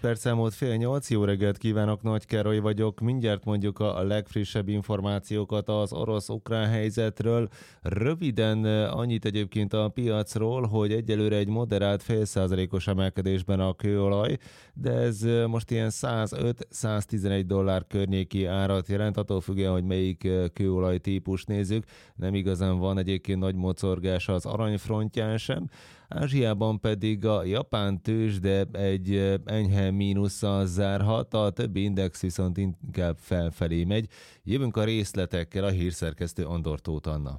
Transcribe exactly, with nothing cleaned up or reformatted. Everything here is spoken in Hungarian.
perc elmúlt fél nyolc, jó reggelt kívánok, Nagy Károly vagyok. Mindjárt mondjuk a legfrissebb információkat az orosz-ukrán helyzetről. Röviden annyit egyébként a piacról, hogy egyelőre egy moderált fél százalékos emelkedésben a kőolaj, de ez most ilyen százöt-száztizenegy dollár környéki árat jelent, attól függően, hogy melyik kőolaj típus nézzük. Nem igazán van egyébként nagy mocorgás az aranyfrontján sem. Ázsiában pedig a japán tőzsde egy enyhe mínusszal zárhat, a többi index viszont inkább felfelé megy. Jövünk a részletekkel, a hírszerkesztő Andor Tóth Anna.